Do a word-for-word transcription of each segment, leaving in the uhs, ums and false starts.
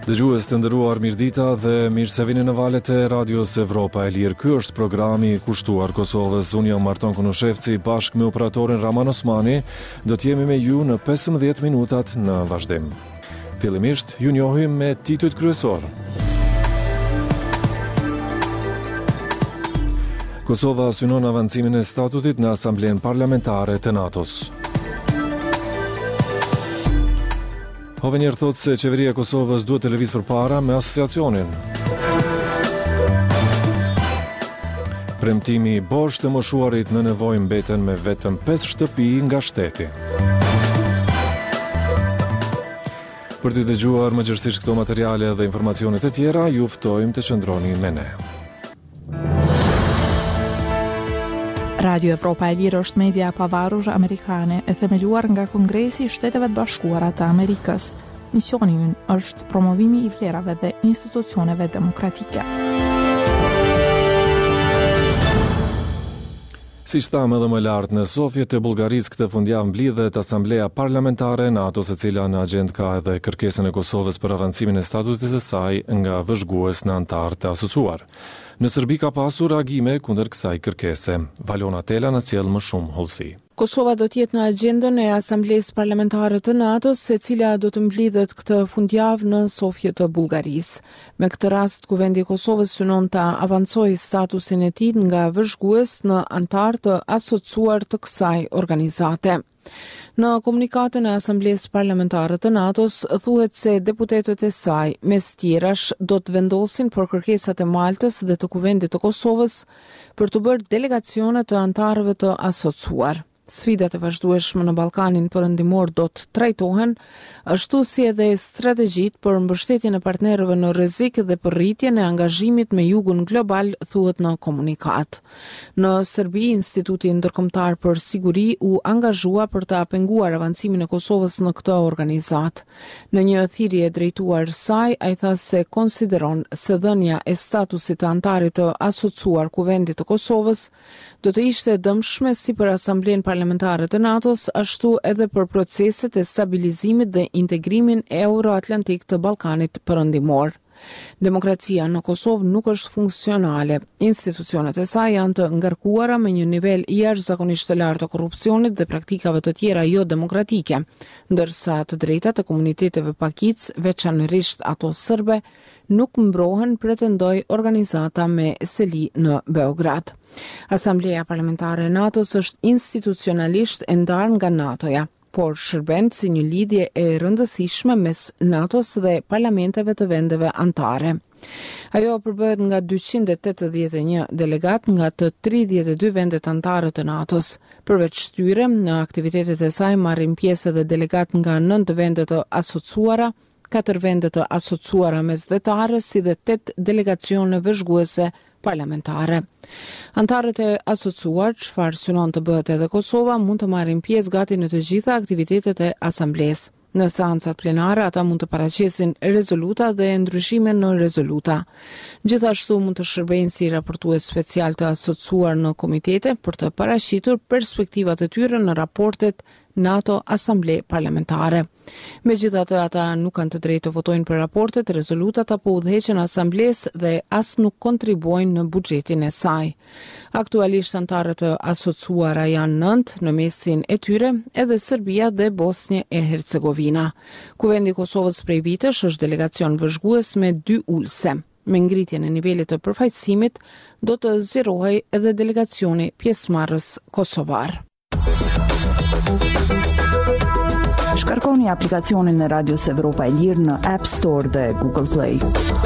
Dëgjues të nderuar, mirëdita dhe mirë se vini në valët e Radios Evropa e Lirë. Ky është programi i kushtuar Kosovës. Unë jam Marton Kunushevci bashkë me operatorin Raman Osmani. Do të jemi me ju në pesëmbëdhjetë minutat në vazhdim. Fillimisht ju njohim me titujt kryesor. Kosova synon avancimin e statutit në Asamblenë Parlamentare të NATO-s. Hovenier thotë se qeveria e Kosovës duhet të lëvizë përpara me asociacionin. Premtimi i bosh të moshuarit në nevojë mbeten me vetëm pesë shtëpi nga shteti. Për të dëgjuar më gjërësisht këto materiale dhe informacionet e tjera, ju ftojmë të qëndroni me ne. Radio Evropa e Lirë është media e pavarur amerikane e themeluar nga Kongresi i Shteteve të Bashkuara të Amerikës. Misioni i ynë është promovimi i vlerave dhe institucioneve demokratike. Si shtam edhe më lartë në Sofjet e Bullgarisë këtë fundjavë mblidhet Asambleja Parlamentare e NATO, e cila në agjendë ka edhe kërkesën e Kosovës për avancimin e statutit të saj nga vëzhgues në antar të asociuar. Në Serbi ka pasur reagime kundër kësaj kërkese. Valona Tela na sjell më shumë hollësi. Kosova do të jetë në agjendën e Asamblesë Parlamentare të NATO-s, e cila do të mblidhet këtë fundjavë në Sofje të Bullgarisë. Me këtë rast, Kuvendi i Kosovës synon ta avancojë statusin e tij nga vëzhgues në antar të asociuar të kësaj organizate. Në komunikatën e Asamblesë Parlamentare të NATO-s thuhet se deputetët e saj, mes tjerash, do të vendosin për kërkesat e Maltës dhe të Kuvendit të Kosovës për të bërë delegacione të antarëve të asociuar. Sfidat e vazhdueshme në Ballkanin Perëndimor do të trajtohen, ashtu si edhe strategjitë për mbështetjen e partnerëve në rrezik dhe për rritjen e angazhimit me jugun global, thuhet në komunikat. Në Serbi, Instituti Ndërkombëtar për Siguri u angazhua për të penguar avancimin e Kosovës në këtë organizat. Në një thirrje drejtuar saj, ai tha se konsideron se dhënia e statusit të antarit të asociuar Kuvendit të Kosovës do të ishte dëmshme si për Asamblenë Parlamentare të NATO-s, ashtu edhe për proceset e stabilizimit dhe integrimin euroatlantik të Ballkanit Perëndimor. Demokracia në Kosovë nuk është funksionale. Institucionet e saj janë të ngarkuara me një nivel jashtëzakonisht të lartë të korrupsionit dhe praktikave të tjera jo demokratike, ndërsa të drejtat e komuniteteve pakic, veçanërisht ato serbe, nuk mbrohen, pretendoi organizata me seli në Beograd. Asambleja Parlamentare e NATO-s është institucionalisht e ndarë nga NATO-ja, por shërben si një lidhje e rëndësishme mes NATO-s dhe parlamenteve të vendeve antare. Ajo përbëhet nga dyqind e tetëdhjetë e një delegat nga të tridhjetë e dy vendet antare të NATO-s. Përveç tyre, në aktivitetet e saj marrin pjesë edhe delegat nga nëntë vende të asociuara, katër vende të asociuara mesdhetare, si dhe tetë delegacione vëzhguese parlamentare. Antarët e asociuar, çfarë synon të bëhet edhe Kosova, mund të marrin pjesë gati në të gjitha aktivitetet e asamblesë. Në seancat plenare, ata mund të paraqesin rezoluta dhe ndryshime në rezoluta. Gjithashtu mund të shërbejnë si raportues special të asociuar në komitete për të paraqitur perspektivat e tyre në raportet NATO Asamble Parlamentare. Megjithatë, ata nuk kanë të drejtë të votojnë për raportet, rezolutat apo udhëheqjen asamblesë dhe as nuk kontribuojnë në buxhetin e saj. Aktualisht antarët e asociuara janë nëntë, në mesin e tyre edhe Serbia dhe Bosnjë e Hercegovina. Kuvendi i Kosovës prej vitesh është delegacion vëzhgues me dy ulse. Me ngritjen e nivelit të përfaqësimit do të zgjerohej edhe delegacioni pjesëmarrës kosovar. Shkarkoni aplikacionin e Radios Evropa e Lirë në App Store dhe Google Play.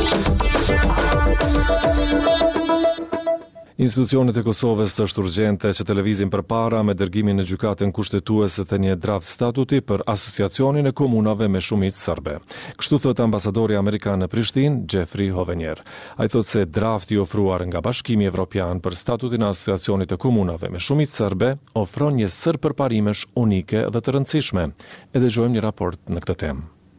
Institucionet e Kosovës është urgjente që të lëvizin përpara me dërgimin në gjykatën kushtetuese të një draft statuti për asociacionin e komunave me shumicë serbe. Kështu thot ambasadori amerikan në Prishtinë, Jeffrey Hovenier. Ai thotë se drafti i ofruar nga Bashkimi Evropian për statutin e asociacionit të komunave me shumicë serbe ofron një sër përparimesh unike dhe të rëndësishme. E dëgjojmë një raport në këtë temë.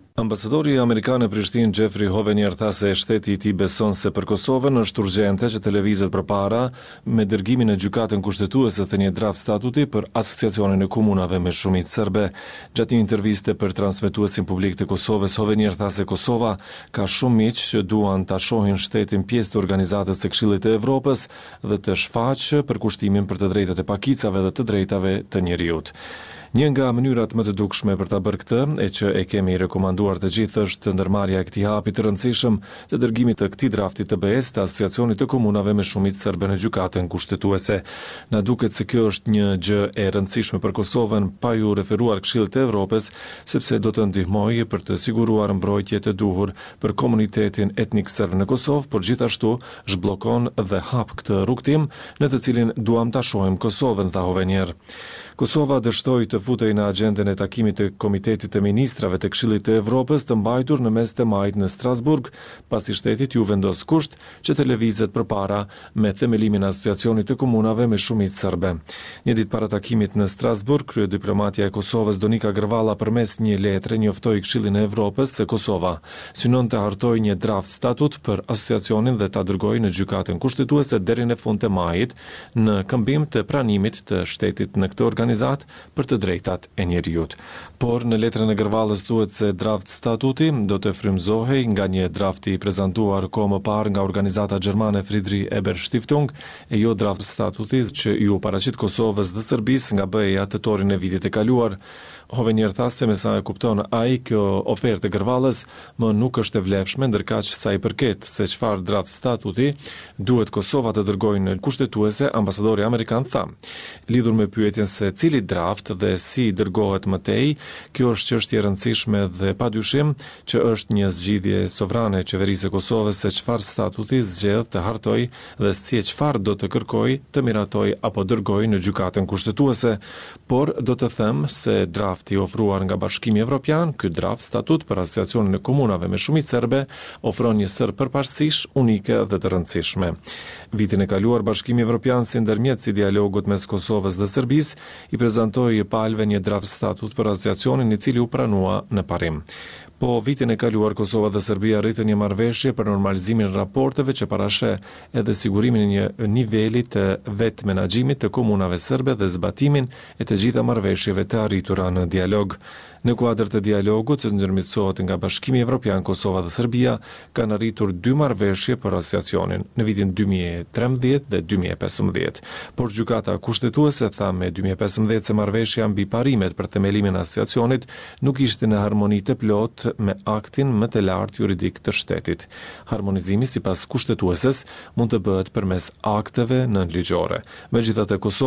Ambasadori amerikan në Prishtinë Jeffrey Hovenier tha se shteti i tij beson se për Kosovën është urgjente që të lëvizet përpara me dërgimin në gjykatën kushtetuese të një draft statuti për asociacionin e komunave me shumicë serbe. Gjatë një interviste për transmetuesin publik të Kosovës, Hovenier tha se Kosova ka shumë miq që duan ta shohin shtetin pjesë të organizatës së Këshillit të Evropës dhe të shfaqë përkushtimin për të drejtat e pakicave dhe të drejtave të njerëzit. Një nga mënyrat më të dukshme për ta bërë këtë, e që e kemi rekomanduar të gjithë, është ndërmarrja e këtij hapi të rëndësishëm të dërgimit të këtij drafti të B E-s të Asociacionit të Komunave me Shumicë Serbe në gjykatën kushtetuese. Na duket se kjo është një gjë e rëndësishme për Kosovën, pa ju referuar Këshillit të Evropës, sepse do të ndihmojë për të siguruar mbrojtje të duhur për komunitetin etnik serb në Kosovë, por gjithashtu zhbllokon dhe hap këtë rrugtim në të cilin duam ta shohim Kosovën, tha Hovenier. Kosova dështoi të futej në agjendën e takimit të Komitetit të Ministrave të Këshillit të Evropës të mbajtur në mes të majit në Strasburg, pasi shtetit ju vendos kusht që të lëvizet përpara me themelimin e Asociacionit të Komunave me Shumicë Serbe. Një ditë para takimit në Strasburg, kryediplomatja e Kosovës Donika Grvala përmes një letre njoftoi Këshillin e Evropës se Kosova synon të hartojë një draft statut për asociacionin dhe ta dërgojë në gjykatën kushtetuese deri në fund të majit në këmbim të pranimit të shtetit në këtë organizatë për të drejtat e njerëzit. Por në letrën e Grvalës thuhet se draft statuti do të frymëzohej nga një drafti i prezantuar kohë më parë nga organizata gjermane Friedrich Ebert Stiftung e jo draft statuti që ju paraqit Kosovës dhe Serbisë nga B E-ja të torin e vitit të kaluar. Hovenier tha se me sa e kupton ai, kjo ofertë e Grvalës më nuk është e vlefshme, ndërkaq sa i përket se çfarë draft statuti duhet Kosova të dërgojë në kushtetuese, ambasadori amerikan tha. Lidhur me pyetjen se cili draft dhe si dërgohet më tej, kjo është çështje e rëndësishme dhe padyshim që është një zgjidhje sovrane e qeverisë së Kosovës se çfarë statuti zgjedh të hartojë dhe si e çfarë do të kërkojë të miratojë apo dërgojë në gjykatën kushtetuese, por do të them se draft i ofruar nga Bashkimi Evropian, ky draft statut për Asociacionin e Komunave me Shumicë Serbe, ofron një sër përparësish unike dhe të rëndësishme. Vitin e kaluar, Bashkimi Evropian si ndërmjetësi i dialogut mes Kosovës dhe Serbisë i prezantoi palëve një draft statut për asociacionin i cili u pranua në parim. Po vitin e kaluar, Kosova dhe Serbia arritën një marrëveshje për normalizimin e raporteve që parashë edhe sigurimin e një niveli të vetë menaxhimit të komunave serbe dhe zbatimin e të gjitha marrëveshjeve të arritura në dialog. Në kuadër të dialogut që ndërmjetësohet nga Bashkimi Evropian, Kosova dhe Serbia kanë arritur dy marrëveshje për asociacionin në vitin dy mijë e trembëdhjetë dhe dy mijë e pesëmbëdhjetë. Por gjykata kushtetuese tha me dy mijë e pesëmbëdhjetë se marrëveshja mbi parimet për themelimin e asociacionit nuk ishte në harmoni të plotë me aktin më të lartë juridik të shtetit. Harmonizimi sipas kushtetueses mund të bëhet përmes akteve nënligjore. Megjithatë, Kosova